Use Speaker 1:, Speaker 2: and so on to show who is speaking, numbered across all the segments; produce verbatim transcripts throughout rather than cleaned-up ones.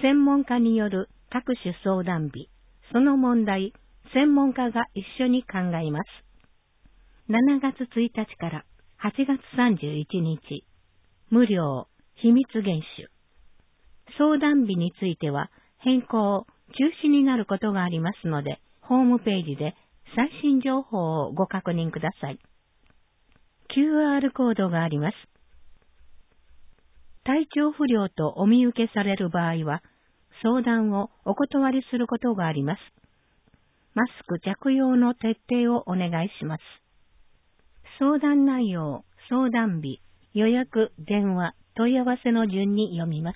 Speaker 1: 専門家による各種相談日、その問題、専門家が一緒に考えます。しちがつついたちからはちがつさんじゅういちにち、無料、秘密厳守。相談日については変更、中止になることがありますので、ホームページで最新情報をご確認ください。キューアール コードがあります。体調不良とお見受けされる場合は、相談をお断りすることがあります。マスク着用の徹底をお願いします。相談内容、相談日、予約、電話、問い合わせの順に読みます。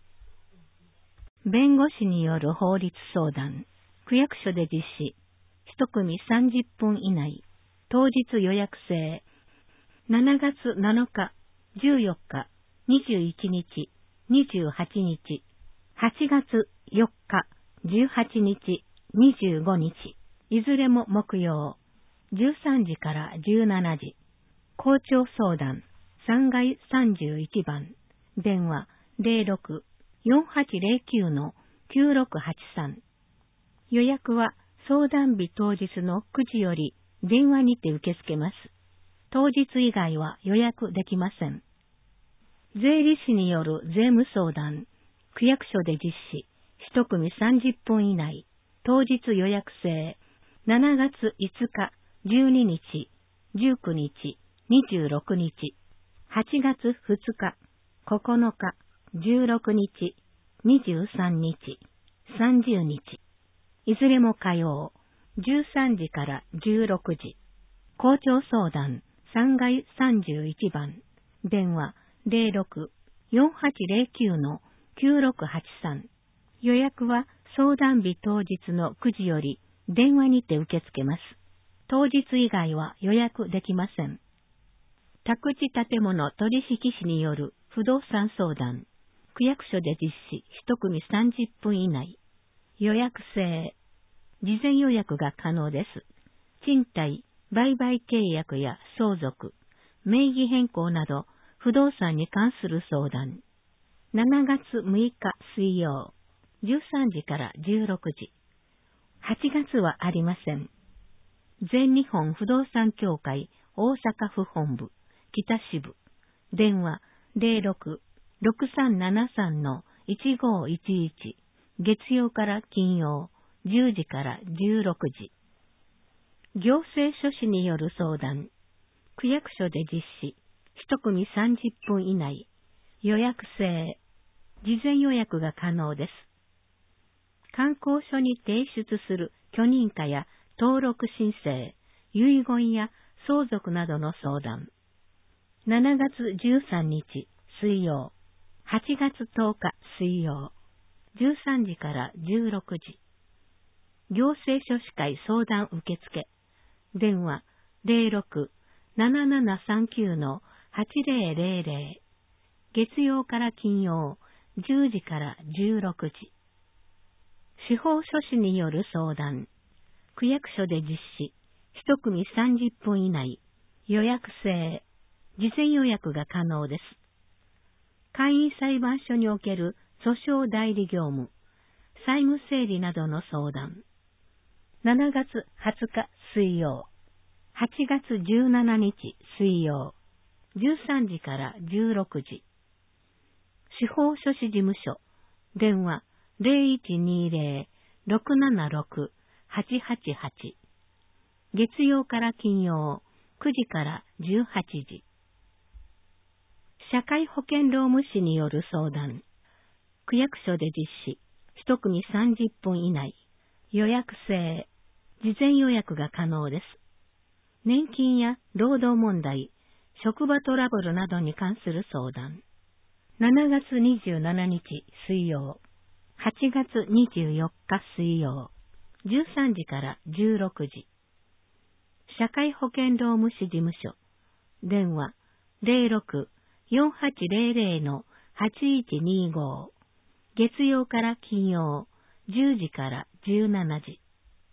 Speaker 1: 弁護士による法律相談、区役所で実施、一組さんじゅっぷん以内、当日予約制、しちがつなのか、じゅうよっか、にじゅういちにち、にじゅうはちにち、はちがつよっか、じゅうはちにち、にじゅうごにち、いずれも木曜、じゅうさんじからじゅうしちじ、校長相談、さんがいさんじゅういちばん、電話 ゼロろく よんはちゼロきゅう きゅうろくはちさん。予約は相談日当日のくじより電話にて受け付けます。当日以外は予約できません。税理士による税務相談、区役所で実施、一組さんじゅっぷん以内、当日予約制、しちがついつか、じゅうににち、じゅうくにち、にじゅうろくにち、はちがつふつか、ここのか、じゅうろくにち、にじゅうさんにち、さんじゅうにち、いずれも火曜、じゅうさんじからじゅうろくじ、校長相談、さんがいさんじゅういちばん、電話 ゼロろく よんはちゼロきゅう きゅうろくはちさん。予約は相談日当日のくじより電話にて受け付けます。当日以外は予約できません。宅地建物取引士による不動産相談、区役所で実施一組さんじゅっぷん以内、予約制、事前予約が可能です。賃貸、売買契約や相続、名義変更など不動産に関する相談。しちがつむいか水曜、じゅうさんじからじゅうろくじ。はちがつはありません。全日本不動産協会大阪府本部、北支部、電話 ゼロろく ろくさんななさん いちごいちいち、月曜から金曜、じゅうじからじゅうろくじ。行政書士による相談、区役所で実施、一組さんじゅっぷん以内、予約制、事前予約が可能です。観光所に提出する許認可や登録申請、遺言や相続などの相談。しちがつじゅうさんにち水曜、はちがつとおか水曜、じゅうさんじからじゅうろくじ。行政書士会相談受付、電話 ゼロろく ななななさんきゅう はちゼロゼロゼロ、月曜から金曜、じゅうじからじゅうろくじ。司法書士による相談、区役所で実施、一組さんじゅっぷん以内、予約制、事前予約が可能です。簡易裁判所における訴訟代理業務、債務整理などの相談。しちがつはつか水曜、はちがつじゅうしちにち水曜、じゅうさんじからじゅうろくじ。司法書士事務所、電話 ゼロいちにゼロ ろくななろく はちはちはち。月曜から金曜、くじからじゅうはちじ。社会保険労務士による相談、区役所で実施、一組さんじゅっぷん以内、予約制、事前予約が可能です。年金や労働問題、職場トラブルなどに関する相談。しちがつにじゅうしちにち水曜、はちがつにじゅうよっか水曜、じゅうさんじからじゅうろくじ。社会保険労務士事務所、電話 ゼロろく よんはちゼロゼロ はちいちにご、月曜から金曜、じゅうじからじゅうしちじ。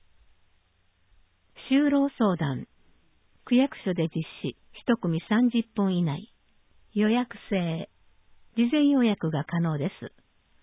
Speaker 1: 就労相談、区役所で実施、一組さんじゅっぷん以内、予約制、事前予約が可能です。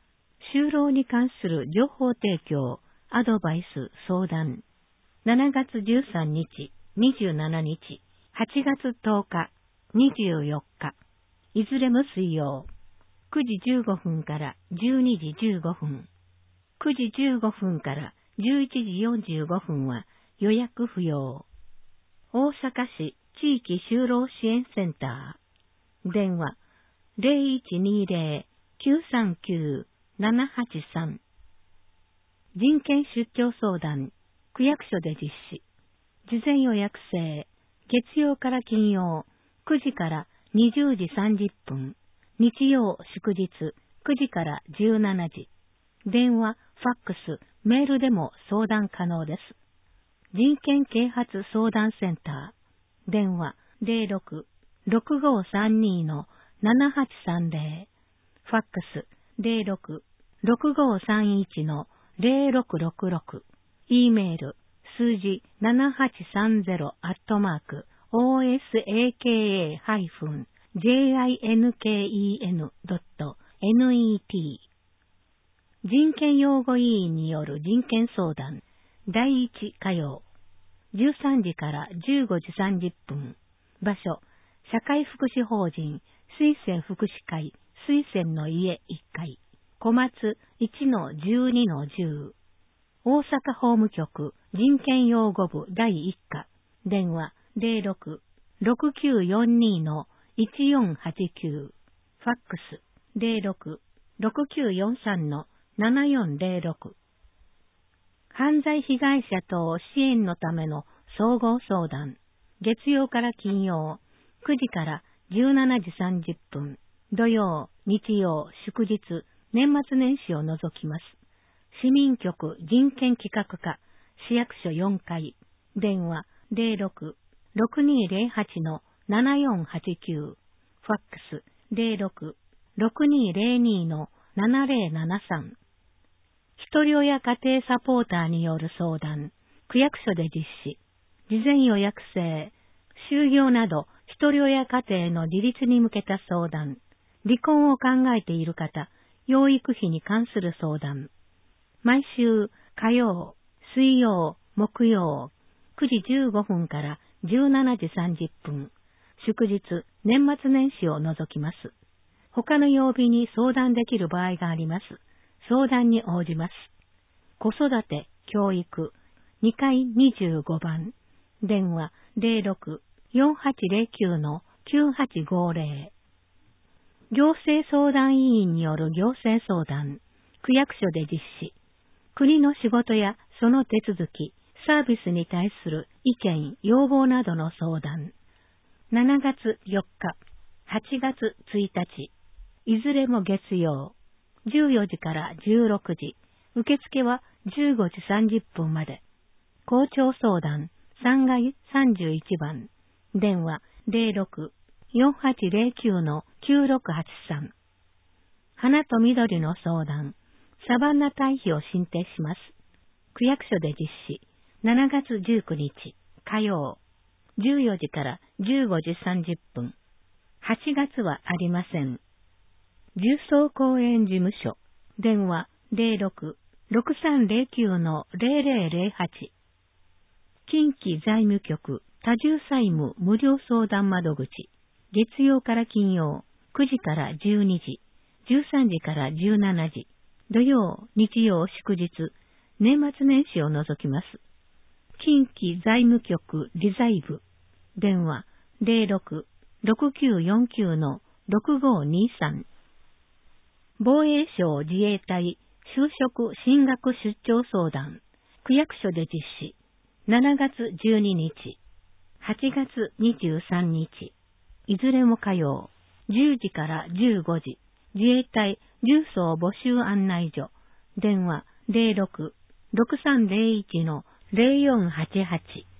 Speaker 1: 就労に関する情報提供、アドバイス、相談。しちがつじゅうさんにち、にじゅうしちにち、はちがつとおか、にじゅうよっか。いずれも水曜。くじじゅうごふんからじゅうにじじゅうごふん。くじじゅうごふんからじゅういちじよんじゅうごふんは予約不要。大阪市地域就労支援センター。電話 ゼロいちにゼロ きゅうさんきゅう ななはちさん。人権出張相談、区役所で実施。事前予約制。月曜から金曜、くじからにじゅうじさんじゅっぷん。日曜、祝日、くじからじゅうしちじ。電話、ファックス、メールでも相談可能です。人権啓発相談センター。電話、ゼロろく ろくごさんに ななはちさんゼロ。ファックス、ゼロろく ろくごさんいち ゼロろくろくろく。e メール、数字ななはちさんゼロアットマーク オーエスエーケーエー ハイフン ジェイアイエヌケーイーエヌ ドット ネット。人権擁護委員による人権相談。だいいち火曜。じゅうさんじからじゅうごじさんじゅっぷん。場所、社会福祉法人、水仙福祉会、水仙の家いっかい。小松 いちのじゅうにのじゅう。大阪法務局人権擁護部だいいっ課。電話ゼロろく ろくきゅうよんに いちよんはちきゅう。ファックスゼロろく ろくきゅうよんさん ななよんゼロろく。犯罪被害者等支援のための総合相談。月曜から金曜、くじからじゅうしちじさんじゅっぷん。土曜、日曜、祝日、年末年始を除きます。市民局人権企画課、市役所よんかい。電話ゼロろく ろくにゼロはち ななよんはちきゅう。ファックスゼロろく ろくにゼロに ななゼロななさん。ひとり親家庭サポーターによる相談。区役所で実施。事前予約制。就業などひとり親家庭の自立に向けた相談。離婚を考えている方、養育費に関する相談。毎週火曜、水曜、木曜、くじじゅうごふんからじゅうしちじさんじゅっぷん。祝日、年末年始を除きます。他の曜日に相談できる場合があります。相談に応じます。子育て、教育、にかいにじゅうごばん。電話ゼロろく よんはちゼロきゅう きゅうはちごゼロ。行政相談委員による行政相談。区役所で実施。国の仕事やその手続き、サービスに対する意見、要望などの相談。しちがつよっか、はちがつついたち。いずれも月曜。じゅうよじからじゅうろくじ。受付はじゅうごじさんじゅっぷんまで。校長相談さんがいさんじゅういちばん。電話ゼロろく よんはちゼロきゅう きゅうろくはちさん。花と緑の相談。サバンナ堆肥を申請します。区役所で実施。しちがつじゅうくにち火曜。じゅうよじからじゅうごじさんじゅっぷん。はちがつはありません。重曹公園事務所。電話ゼロろく ろくさんゼロきゅう ゼロゼロゼロはち。近畿財務局多重債務無料相談窓口。月曜から金曜、くじからじゅうにじ、じゅうさんじからじゅうしちじ。土曜、日曜、祝日、年末年始を除きます。近畿財務局理財部。電話ゼロろく ろくきゅうよんきゅう ろくごにさん。防衛省自衛隊就職進学出張相談。区役所で実施。しちがつじゅうににち、はちがつにじゅうさんにち。いずれも火曜。じゅうじからじゅうごじ。自衛隊重曹募集案内所。電話ゼロろく ろくさんゼロいち ゼロよんはちはち。